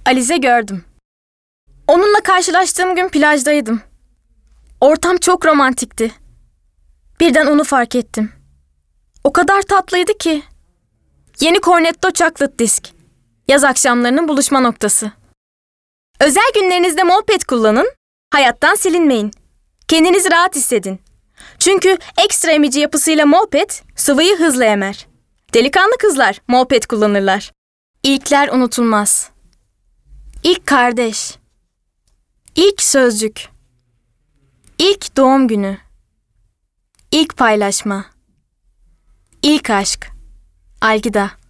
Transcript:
Alize gördüm. Onunla karşılaştığım gün plajdaydım. Ortam çok romantikti. Birden onu fark ettim. O kadar tatlıydı ki. Yeni Cornetto Chocolate Disk. Yaz akşamlarının buluşma noktası. Özel günlerinizde Molpet kullanın, hayattan silinmeyin. Kendinizi rahat hissedin. Çünkü ekstra emici yapısıyla Molpet sıvıyı hızla emer. Delikanlı kızlar Molpet kullanırlar. İlkler unutulmaz. İlk kardeş. İlk sözcük. İlk doğum günü. İlk paylaşma. İlk aşk. Algida.